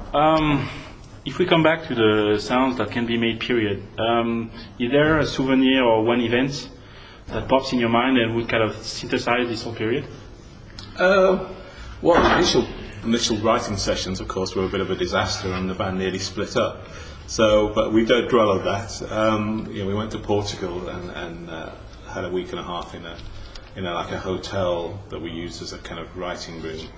If we come back to the sounds that can be made, period, is there a souvenir or one event that pops in your mind and would kind of synthesize this whole period? Well, the initial writing sessions, of course, were a bit of a disaster, and the band nearly split up. So, but we don't dwell on that. We went to Portugal and had a week and a half in like a hotel that we used as a kind of writing room.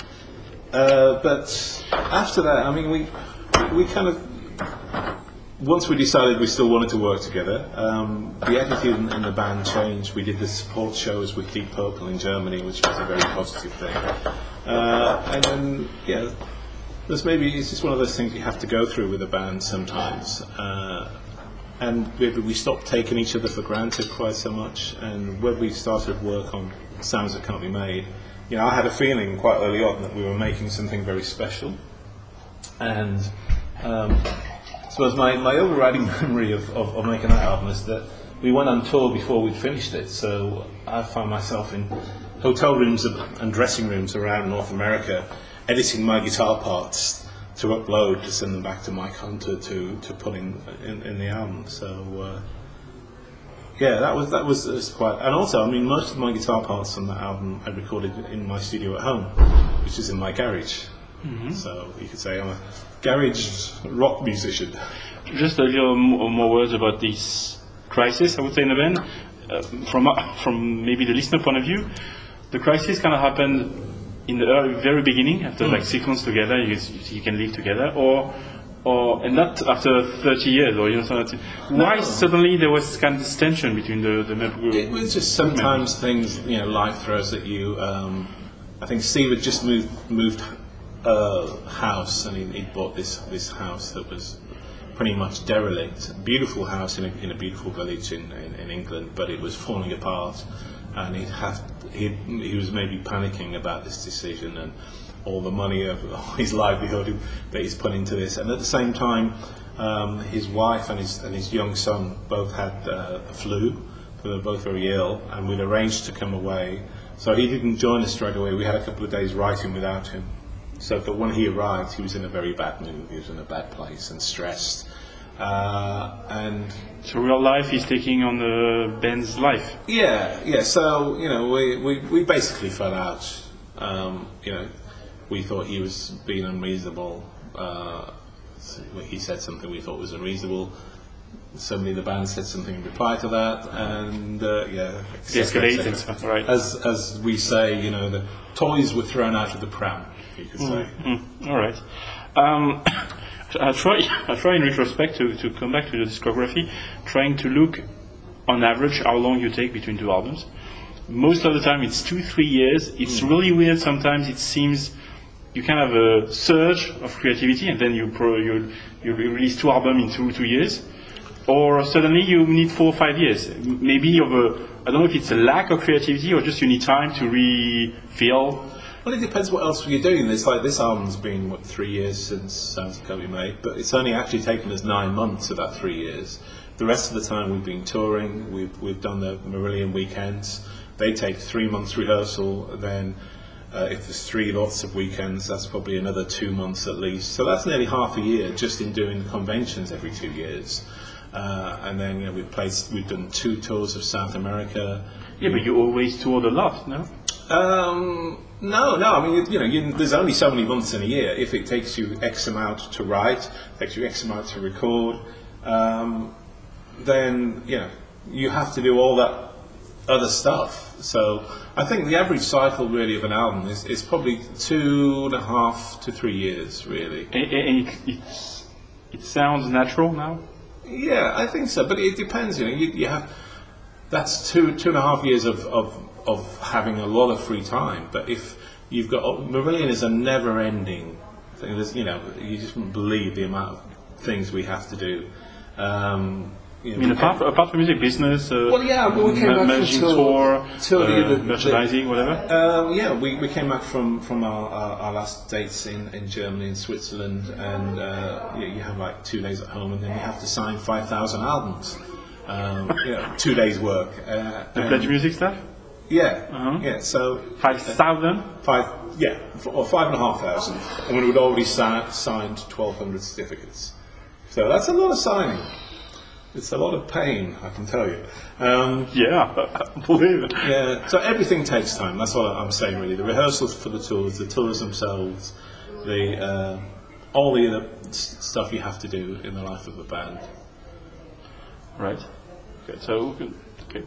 But after that, I mean, we kind of, once we decided we still wanted to work together, the attitude in the band changed. We did the support shows with Deep Purple in Germany, which was a very positive thing. And then, it's just one of those things you have to go through with a band sometimes. And we stopped taking each other for granted quite so much. And when we started work on Sounds That Can't Be Made, I had a feeling quite early on that we were making something very special. And I suppose my overriding memory of making that album is that we went on tour before we'd finished it. So I found myself in hotel rooms and dressing rooms around North America, editing my guitar parts to upload, to send them back to Mike Hunter to put in the album. So that was quite. And also, I mean, most of my guitar parts on that album I recorded in my studio at home, which is in my garage. Mm-hmm. So you could say I'm a garage rock musician. Just a little more words about this crisis, I would say, in the band. From maybe the listener point of view, the crisis kind of happened in the very beginning, after like 6 months together, you can live together, and not after 30 years, or something. Why suddenly there was kind of this tension between the members? It was just sometimes things, life throws at you. I think Steve had just moved house, and he bought this house that was pretty much derelict. A beautiful house in a beautiful village in England, but it was falling apart, and he was maybe panicking about this decision and all the money of his livelihood that he's put into this. And at the same time, his wife and his young son both had the flu. They were both very ill, and we'd arranged to come away. So he didn't join us straight away. We had a couple of days writing without him. But when he arrived, he was in a very bad mood. He was in a bad place and stressed. So real life is taking on the band's life. Yeah. So we basically fell out. We thought he was being unreasonable. He said something we thought was unreasonable. Somebody in the band said something in reply to that, and escalated. Right. As we say, the toys were thrown out of the pram, you could say. All right. I try in retrospect to come back to the discography, trying to look on average how long you take between two albums. Most of the time it's 2-3 years. It's really weird. Sometimes it seems you can have a surge of creativity and then you release two albums in 2 years, or suddenly you need 4 or 5 years. Maybe I don't know if it's a lack of creativity or just you need time to refill. Well, it depends what else you're doing. It's like this album's been 3 years since Sounds That Can't Be Made, but it's only actually taken us 9 months of that 3 years. The rest of the time we've been touring. We've done the Marillion weekends. They take 3 months rehearsal. Then if there's 3 lots of weekends, that's probably another 2 months at least. So that's nearly half a year just in doing the conventions every 2 years. And then we've done 2 tours of South America. Yeah, but you always toured a lot, no? No. I mean, there's only so many months in a year. If it takes you X amount to write, takes you X amount to record, then you have to do all that other stuff. So I think the average cycle really of an album is probably 2.5 to 3 years, really. And it sounds natural now. Yeah, I think so. But it depends. You have that's 2.5 years of having a lot of free time. But if you've got Marillion is a never-ending thing. You just wouldn't believe the amount of things we have to do. Apart from music business, we came back managing tour, merchandising, whatever. We came back from our last dates in Germany and Switzerland, and you have like 2 days at home, and then you have to sign 5,000 albums. 2 days work. The Pledge Music stuff. Yeah. So 5,000. Yeah, or 5,500, and we would already signed 1,200 certificates. So that's a lot of signing. It's a lot of pain, I can tell you. Yeah, believe it. Yeah, so everything takes time. That's what I'm saying, really. The rehearsals for the tours themselves, all the other stuff you have to do in the life of a band. Right. Okay. So, okay.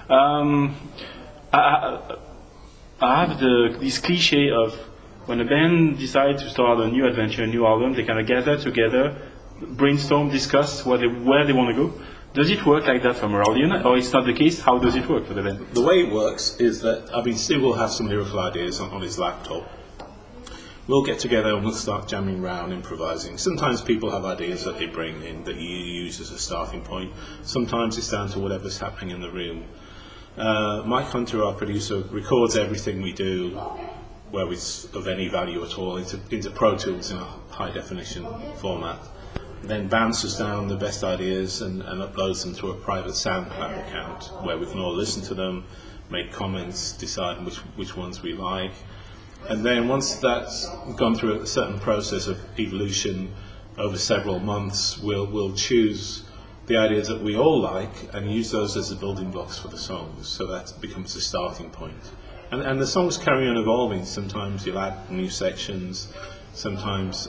I have this cliche of when a band decides to start a new adventure, a new album, they kind of gather together, brainstorm, discuss where they want to go. Does it work like that for Moralion, or it's not the case? How does it work for the band? The way it works is that, Steve will have some lyrical ideas on his laptop. We'll get together and we'll start jamming around, improvising. Sometimes people have ideas that they bring in that you use as a starting point. Sometimes it's down to whatever's happening in the room. Mike Hunter, our producer, records everything we do, where it's of any value at all, into Pro Tools in a high definition format. Then bounces down the best ideas and uploads them to a private SoundCloud account where we can all listen to them, make comments, decide which ones we like. And then once that's gone through a certain process of evolution over several months, we'll choose the ideas that we all like and use those as the building blocks for the songs. So that becomes the starting point. And the songs carry on evolving. Sometimes you'll add new sections. Sometimes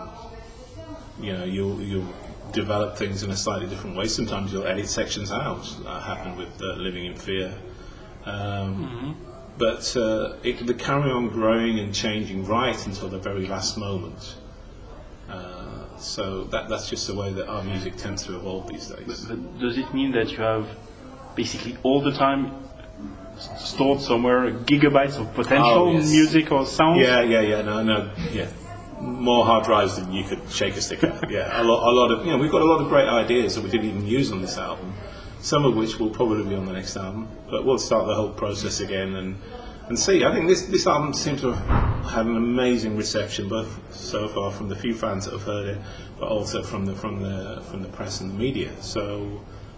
you'll develop things in a slightly different way. Sometimes you'll edit sections out. That happened with Living in Fear. But they carry on growing and changing right until the very last moment. So that's just the way that our music tends to evolve these days. But does it mean that you have basically all the time stored somewhere gigabytes of potential music or sound? Yeah. More hard drives than you could shake a stick at. Yeah, a lot of we've got a lot of great ideas that we didn't even use on this album. Some of which will probably be on the next album, but we'll start the whole process again and see. I think this album seems to have had an amazing reception, both so far from the few fans that have heard it, but also from the press and the media. So,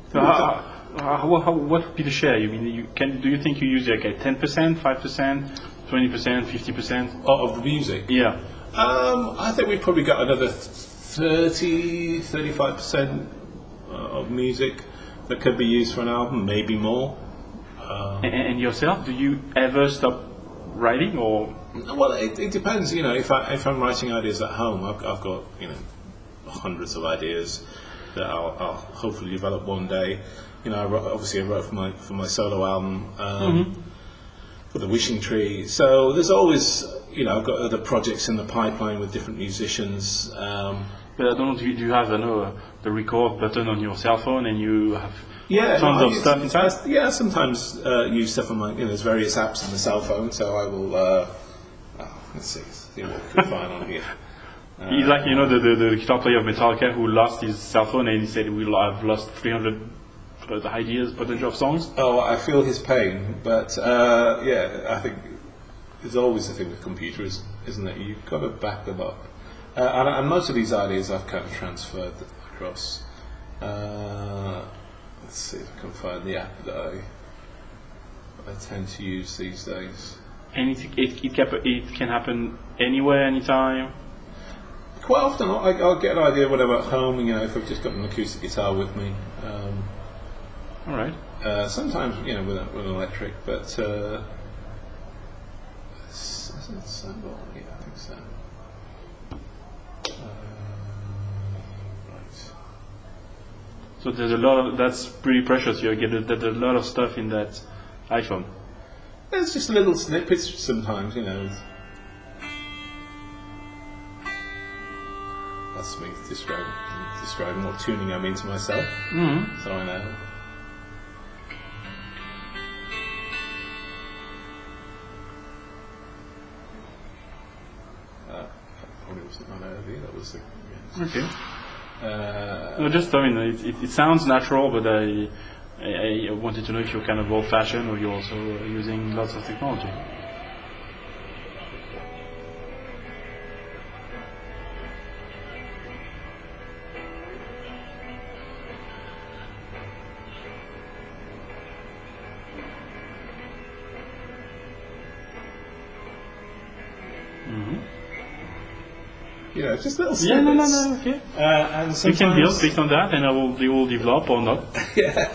what would be the share? You mean do you think you use like a 10%, 5%, 20%, 50% of the music? Yeah. I think we've probably got another 35% of music that could be used for an album, maybe more. And yourself, do you ever stop writing, or? Well, it depends. If I'm writing ideas at home, I've got hundreds of ideas that I'll hopefully develop one day. I wrote for my solo album for the Wishing Tree. So there's always I've got other projects in the pipeline with different musicians. But I don't know, do you have the record button on your cell phone and you have tons of stuff inside? Yeah, sometimes use stuff on my, there's various apps on the cell phone, so I will, let's see what we can find on here. He's like, the guitar player of Metallica who lost his cell phone and he said, I've lost 300 ideas, potential of songs. Oh, I feel his pain, but I think it's always the thing with computers, isn't it? You've got to back them up. And most of these ideas I've kind of transferred across. Let's see if I can find the app that I tend to use these days. And it can happen anywhere, anytime? Quite often I'll get an idea when I'm at home, if I've just got an acoustic guitar with me. All right. Sometimes, with an electric, but is it Sambal? Yeah, I think so. Right. So there's that's pretty precious. There's a lot of stuff in that iPhone. There's just little snippets sometimes, That's me describing what tuning I mean to myself. Mm-hmm. So I know. Probably wasn't my idea. That was the. Okay. It sounds natural, but I wanted to know if you're kind of old-fashioned or you're also using lots of technology. You know, just little Yeah, snippets. no, okay. And You can build sometimes, based on that, and they will develop or not. yeah.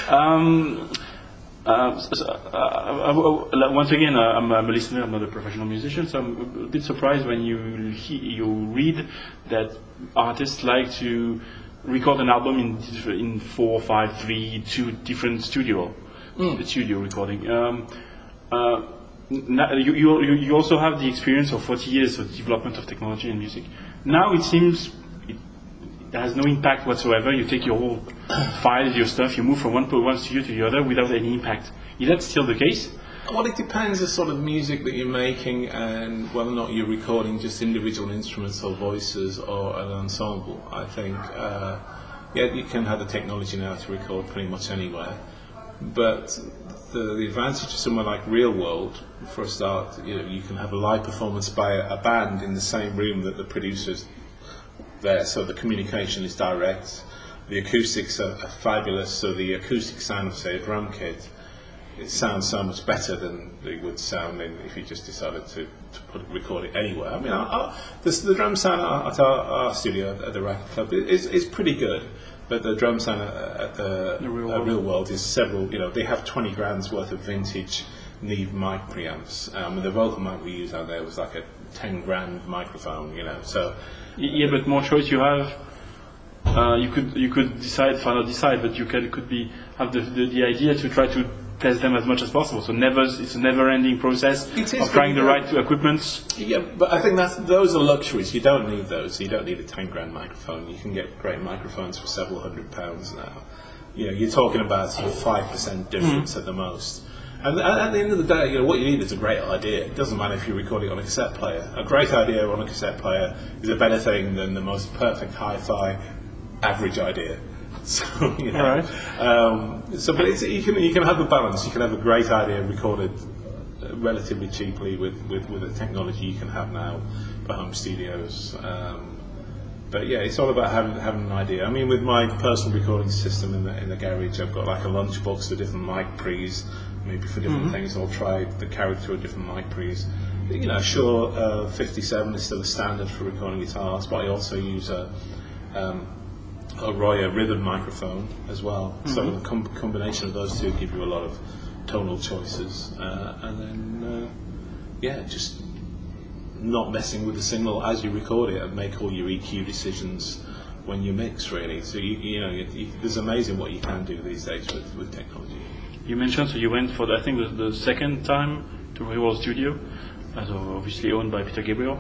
Once again, I'm a listener. I'm not a professional musician, so I'm a bit surprised when you read that artists like to record an album in 4, 5, 3, 2 different studio recording. You also have the experience of 40 years of development of technology in music. Now it seems it has no impact whatsoever. You take your whole files, your stuff, you move from one studio to the other without any impact. Is that still the case? Well, it depends the sort of music that you're making and whether or not you're recording just individual instruments or voices or an ensemble. I think, you can have the technology now to record pretty much anywhere. But the advantage of somewhere like Real World, for a start, you can have a live performance by a band in the same room that the producer's there, so the communication is direct. The acoustics are fabulous, so the acoustic sound of, say, a drum kit, it sounds so much better than it would sound if you just decided to record it anywhere. I mean, the drum sound at our studio at the Racket Club is pretty good, but the drum sound at the Real World is several. They have 20 grand's worth of vintage Neve mic preamps. The vocal mic we used out there was like a 10 grand microphone. So. Yeah, but more choice you have. You could decide, but you could have the idea to try to test them as much as possible. So it's a never-ending process of trying the right equipment. Yeah, but I think those are luxuries. You don't need those. You don't need a 10 grand microphone. You can get great microphones for several £100s now. You're talking about sort of 5% difference at the most. And at the end of the day, what you need is a great idea. It doesn't matter if you're recording on a cassette player. A great idea on a cassette player is a better thing than the most perfect hi-fi average idea. So, Right. But you can have a balance. You can have a great idea recorded relatively cheaply with the technology you can have now for home studios. But yeah, it's all about having an idea. I mean, with my personal recording system in the garage, I've got like a lunchbox with different mic pre's, maybe for different things. I'll try the carriage through a different mic pre's. Sure, 57 is still a standard for recording guitars, but I also use a Roya ribbon microphone as well. So the combination of those two give you a lot of tonal choices, and then just not messing with the signal as you record it and make all your EQ decisions when you mix, really. So it's amazing what you can do these days with technology. You mentioned, so you went for I think the second time to Real World Studio, as obviously owned by Peter Gabriel.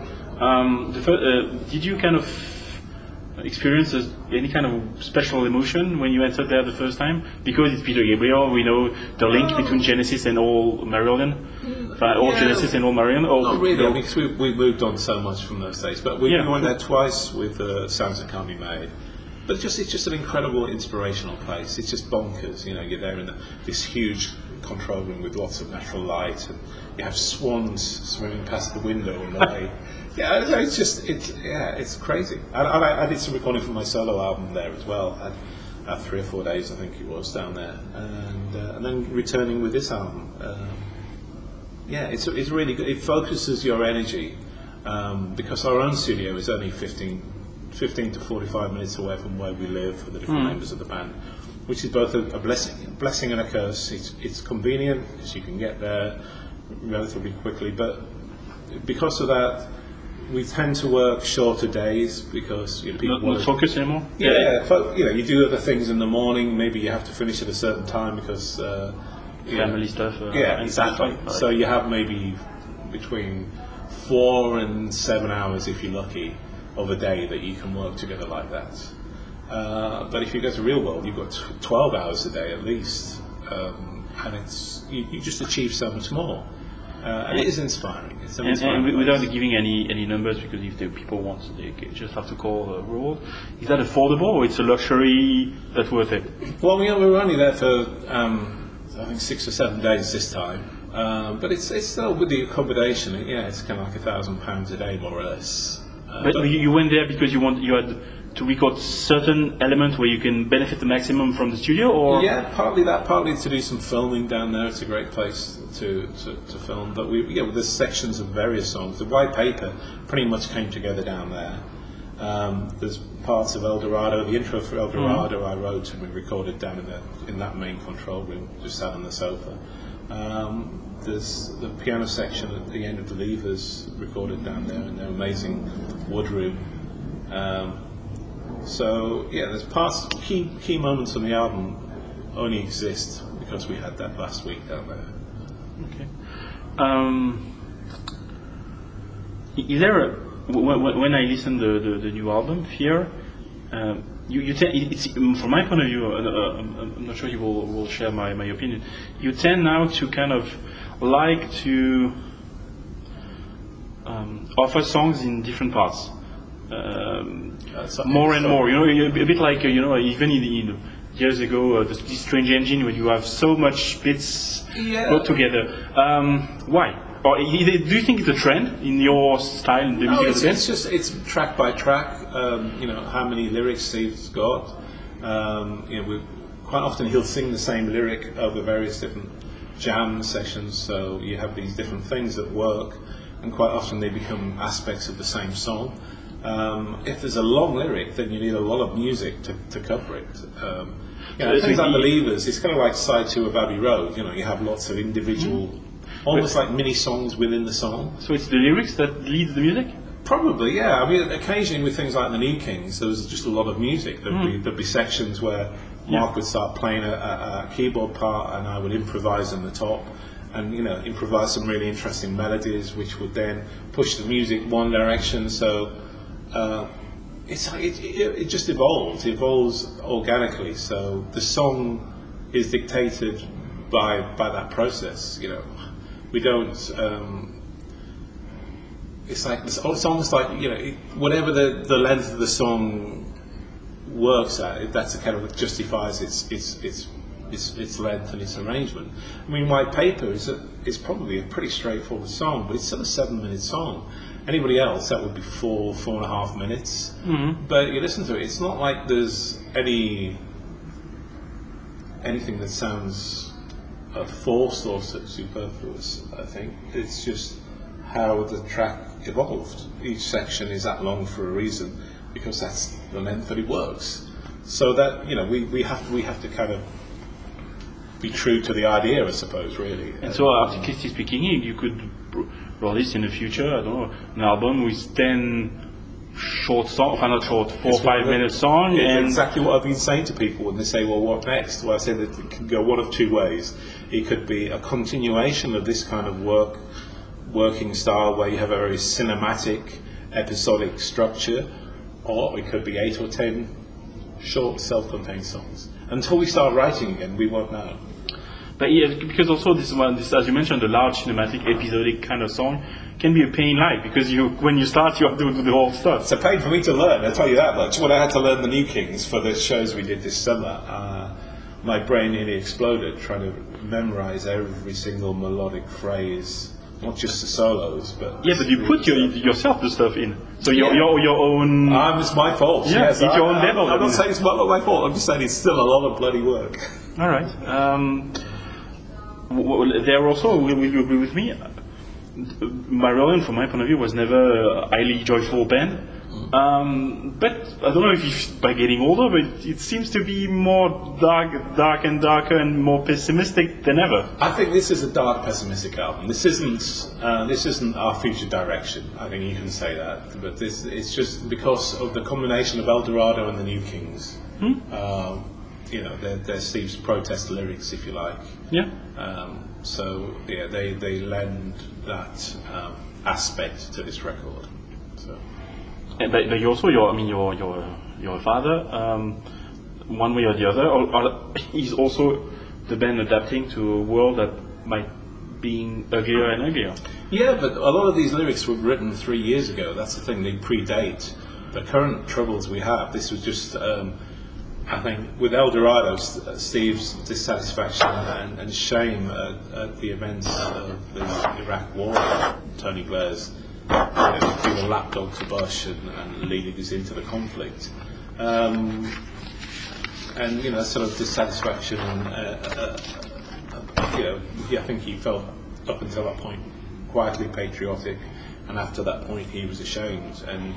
Did you kind of experience any kind of special emotion when you entered there the first time? Because it's Peter Gabriel, we know the link between Genesis and all Marillion. Genesis and all Marillion. Not really, because we moved on so much from those days. But we went there twice with Sounds That Can't Be Made. But it's just an incredible, inspirational place. It's just bonkers. You're there in this huge control room with lots of natural light, and you have swans swimming past the window on the way. Yeah, it's crazy. I did some recording for my solo album there as well. I had 3 or 4 days, I think it was, down there, and then returning with this album. It's really good. It focuses your energy because our own studio is only 15 to 45 minutes away from where we live for the different members of the band, which is both a blessing and a curse. It's convenient because you can get there relatively quickly, but because of that, we tend to work shorter days because people not focus anymore. You do other things in the morning. Maybe you have to finish at a certain time because family stuff. Exactly. Right. So you have maybe between 4 and 7 hours, if you're lucky, of a day that you can work together like that. But if you go to Real World, you've got 12 hours a day at least, and you just achieve so much more. And it is inspiring. It's and without giving any numbers, because if the people want, they just have to call the rule. Is that affordable, or it's a luxury that's worth it? Well, we were only there for I think 6 or 7 days this time, but it's still with the accommodation. It's kind of like £1,000 a day, more or less. But you went there because you had to record certain elements where you can benefit the maximum from the studio, or Yeah, partly that, partly to do some filming down there. It's a great place to film. But there's sections of various songs. The White Paper pretty much came together down there. There's parts of El Dorado. The intro for El Dorado I wrote and we recorded down in that main control room, just sat on the sofa. There's the piano section at the end of the Levers recorded down there in their amazing wood room. There's key moments on the album only exist because we had that last week down there. Okay. Is there when I listen to the new album, Fear, it's from my point of view, I'm not sure you will share my opinion. You tend now to kind of like to offer songs in different parts. More and more, a bit like even in years ago, the Strange Engine, when you have so much bits put together. Why? Or do you think it's a trend in your style in the music? It's track by track. How many lyrics Steve's got. Quite often he'll sing the same lyric over various different jam sessions. So you have these different things that work, and quite often they become aspects of the same song. If there's a long lyric, then you need a lot of music to cover it. Things like the Levers, it's kind of like side 2 of Abbey Road. You have lots of individual, almost like mini songs within the song. So it's the lyrics that lead the music? Probably, yeah. I mean, occasionally with things like the New Kings, there was just a lot of music. There'd be sections where Mark would start playing a keyboard part, and I would improvise on the top. And improvise some really interesting melodies, which would then push the music one direction. So it just evolves. It evolves organically. So the song is dictated by that process. We don't. It's almost like whatever the length of the song works at. That's a kind of justifies its length and its arrangement. I mean, White Paper is probably a pretty straightforward song, but it's still a 7-minute song. Anybody else, that would be 4.5 minutes. Mm-hmm. But you listen to it, it's not like there's anything that sounds forced or superfluous, I think. It's just how the track evolved. Each section is that long for a reason, because that's the length that it works. So that, we have to kind of be true to the idea, I suppose, really. And so, artistically speaking, you could release in the future, I don't know, an album with 10 short songs, not short, 4 or 5 minute songs. It's exactly what I've been saying to people when they say, well, what next? Well, I say that it can go one of two ways. It could be a continuation of this kind of working style where you have a very cinematic, episodic structure, or it could be 8 or 10 short, self-contained songs. Until we start writing again, we won't know. But yeah, because also this, as you mentioned, the large cinematic, episodic kind of song can be a pain in life, because when you start, you have to do the whole stuff. It's a pain for me to learn, I'll tell you that much. When I had to learn the New Kings for the shows we did this summer, my brain nearly exploded trying to memorize every single melodic phrase, not just the solos, but... Yeah, but you put yourself the stuff in. So your own... It's my fault. Yeah, yes, it's your own level. I'm not saying it's not my fault, I'm just saying it's still a lot of bloody work. All right. There also, will you agree with me, Marillion, from my point of view, was never a highly joyful band. But I don't know if by getting older, but it seems to be more dark and darker and more pessimistic than ever. I think this is a dark, pessimistic album. This isn't our future direction. I think you can say that. But it's just because of the combination of El Dorado and the New Kings. They're Steve's protest lyrics, if you like. Yeah. They lend that aspect to this record. So. But you also, you're a father. One way or the other, is also the band adapting to a world that might be uglier and uglier. Yeah, but a lot of these lyrics were written 3 years ago. That's the thing; they predate the current troubles we have. This was just. I think with El Dorado, Steve's dissatisfaction and shame at the events of the Iraq War, Tony Blair's being a lapdog to Bush and leading us into the conflict, And sort of dissatisfaction, and I think he felt up until that point quietly patriotic, and after that point he was ashamed. And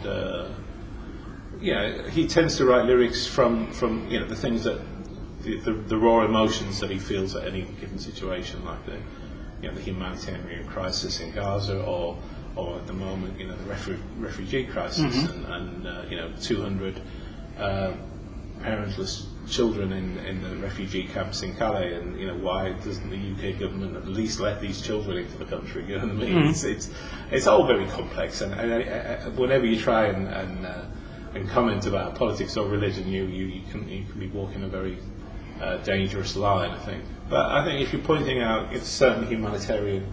he tends to write lyrics from the things that the raw emotions that he feels at any given situation, like the humanitarian crisis in Gaza, or at the moment the refugee crisis, and 200 parentless children in the refugee camps in Calais, and why doesn't the UK government at least let these children into the country? You know what I mean? It's all very complex, and whenever you try and comment about politics or religion, you can be walking a very dangerous line, I think. But I think if you're pointing out certain humanitarian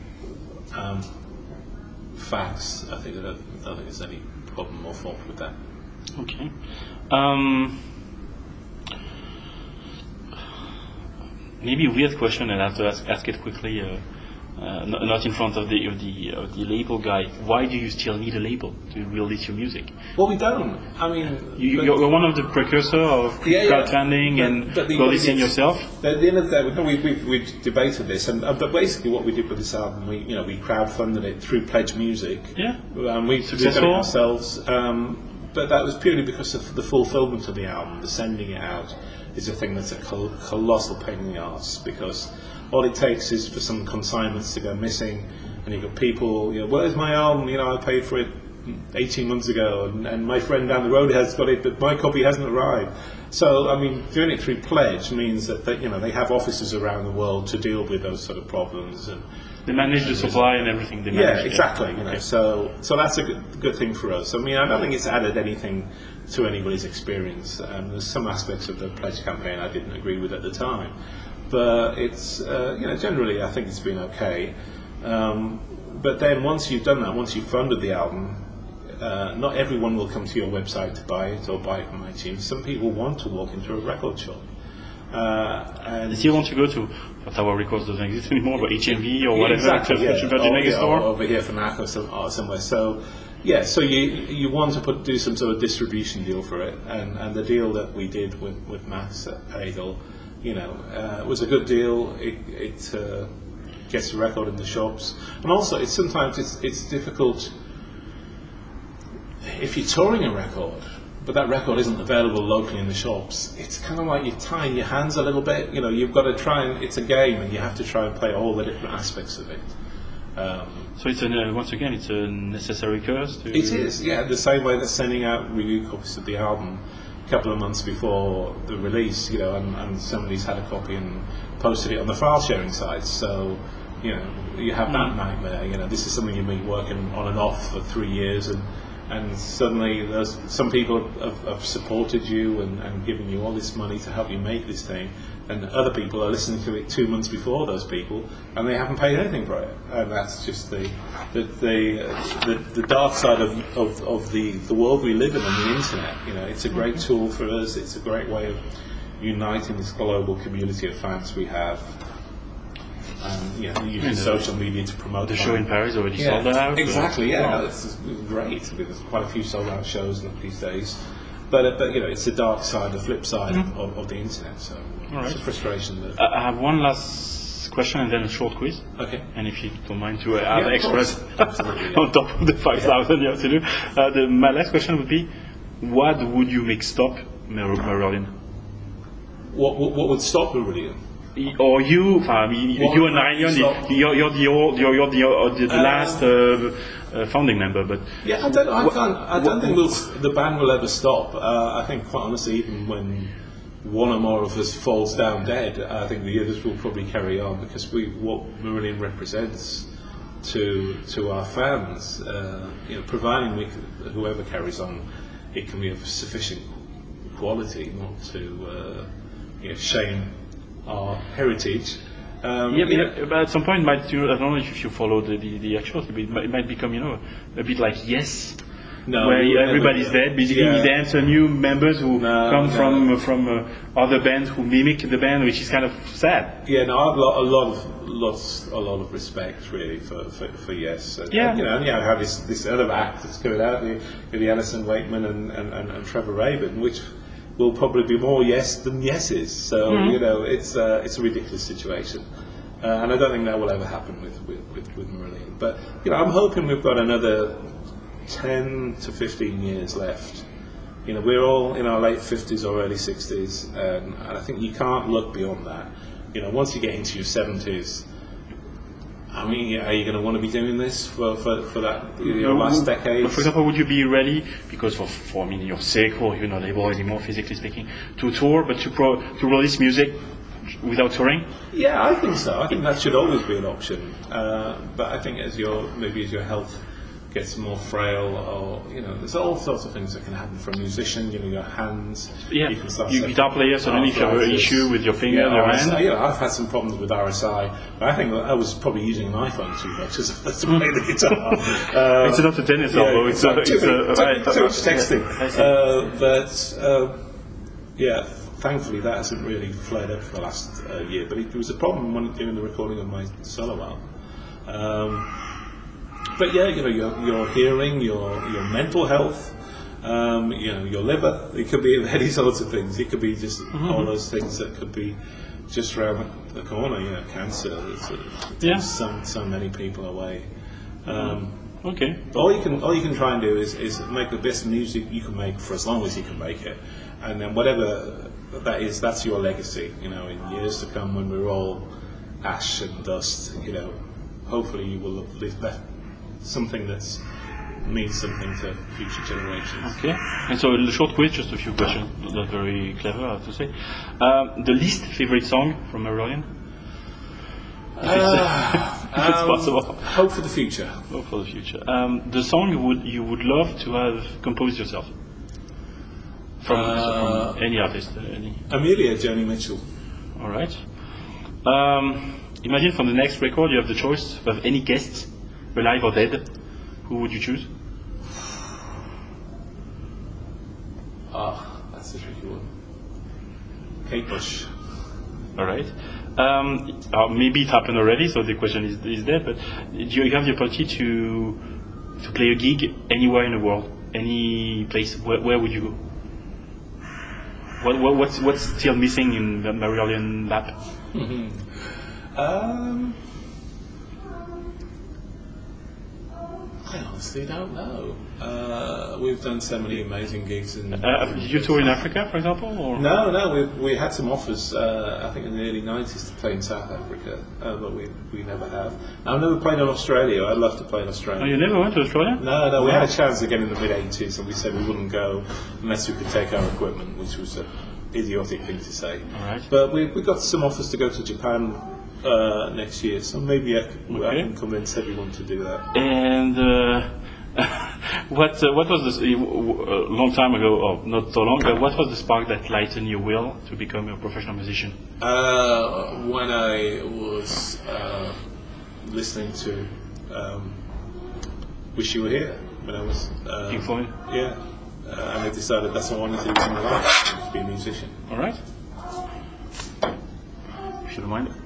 facts, I don't think there's any problem or fault with that. Okay. Maybe a weird question, and I have to ask it quickly, not in front of the label guy. Why do you still need a label to release your music? Well, we don't. I mean, you're one of the precursors of crowdfunding and releasing yourself. At the end of the day, we've debated this, but basically what we did with this album, we crowdfunded it through Pledge Music. Yeah. We did it ourselves, but that was purely because of the fulfilment of the album, the sending it out. Is a thing that's a colossal pain in the arse, because all it takes is for some consignments to go missing, and you've got people, where's my album? I paid for it 18 months ago, and my friend down the road has got it, but my copy hasn't arrived. So, I mean, doing it through Pledge means that they have offices around the world to deal with those sort of problems, and they manage the supply and everything. They manage, exactly. So that's a good thing for us. I mean, I don't think it's added anything to anybody's experience. There's some aspects of the Pledge campaign I didn't agree with at the time, but it's generally I think it's been okay. But then once you've done that, once you've funded the album, not everyone will come to your website to buy it or buy it from iTunes. Some people want to walk into a record shop. And they still want to go to Tower Records doesn't exist anymore, but HMV or whatever, or over here FNAC or somewhere. So you want to do some sort of distribution deal for it, and the deal that we did with Max at Eagle, was a good deal. It gets the record in the shops, and also sometimes it's difficult if you're touring a record, but that record isn't available locally in the shops. It's kind of like you're tying your hands a little bit. You've got to try and it's a game, and you have to try and play all the different aspects of it. So it's once again, it's a necessary curse. It is, the same way that sending out review copies of the album a couple of months before the release, and somebody's had a copy and posted it on the file sharing sites. So, you have that nightmare. This is something you've been working on and off for 3 years, and suddenly there's some people have supported you and given you all this money to help you make this thing, and other people are listening to it 2 months before those people, and they haven't paid anything for it. And that's just the dark side of the world we live in on the internet. It's a great tool for us. It's a great way of uniting this global community of fans we have. And using social media to promote the show in Paris already sold out. Exactly, it's great. There's quite a few sold out shows these days, but it's the dark side, the flip side of the internet. So it's a frustration. I have one last question and then a short quiz. Okay. And if you don't mind to add extras on top of the 5,000 you have to do. My last question would be, what would you make stop Marillion? What would stop Marillion? Or you and Marillion, you're the last founding member, but I don't think the band will ever stop. I think, quite honestly, even when one or more of us falls down dead, I think the others will probably carry on, because what Marillion represents to our fans, providing whoever carries on, it can be of sufficient quality, not to shame our heritage. But at some point, I don't know if you follow the actual, it might become, a bit like Yes, No, where we would everybody's never- dead. Basically, yeah. they enter new members who No, come no. from other bands who mimic the band, which is kind of sad. Yeah, no, I've lost a lot of respect really for Yes. And, Yeah. and I have this other act that's coming out, the Alison Wakeman and Trevor Rabin, which will probably be more Yes than Yeses. So it's a ridiculous situation, and I don't think that will ever happen with Marillion. But I'm hoping we've got another 10 to 15 years left. We're all in our late 50s or early 60s, and I think you can't look beyond that. Once you get into your 70s, I mean, are you going to want to be doing this for that last decade? For example, would you be ready, because for you're sick or you're not able anymore, physically speaking, to tour, but to release music without touring? Yeah, I think so. I think that should always be an option. But I think as your health gets more frail, or there's all sorts of things that can happen for a musician. Your hands. Yeah, you can start you guitar player suddenly if you have an issue with your finger, your hand. I've had some problems with RSI, but I think I was probably using an iPhone too much as to play the guitar. It's not a tennis elbow. It's too much texting. But thankfully that hasn't really flared up for the last year. But it was a problem when doing the recording of my solo album. But your hearing, your mental health, your liver, it could be any sorts of things. It could be just all those things that could be just around the corner. Cancer. It's so many people away. Okay. All you can try and do is make the best music you can make for as long as you can make it, and then whatever that is, that's your legacy. In years to come, when we're all ash and dust, hopefully you will have left something that means something to future generations. Okay. And so a short quiz, just a few questions, not very clever, I have to say. The least favorite song from Marillion? If it's possible. Hope for the future. Hope for the future. The song you would love to have composed yourself? From any artist? Amelia, Joni Mitchell. All right. Imagine from the next record you have the choice of any guests, alive or dead. Who would you choose? That's a tricky one. Kate Bush. All right. Maybe it happened already, so the question is dead. But do you have the opportunity to play a gig anywhere in the world, any place? Where would you go? What's still missing in the Marillion lab? I honestly don't know. We've done so many amazing gigs. Did you tour in Africa, for example? Or? No. We had some offers, I think in the early 90s, to play in South Africa, but we never have. I've never played in Australia. I'd love to play in Australia. Oh, you never went to Australia? No. We had a chance again in the mid-80s, and we said we wouldn't go unless we could take our equipment, which was an idiotic thing to say. All right. But we got some offers to go to Japan next year, so maybe I can convince everyone to do that. And what was this a long time ago, or not so long ago? What was the spark that lightened your will to become a professional musician? When I was listening to "Wish You Were Here," when I was Pink Floyd? and I decided that's what I wanted to do in my life, to be a musician. All right. If you don't mind.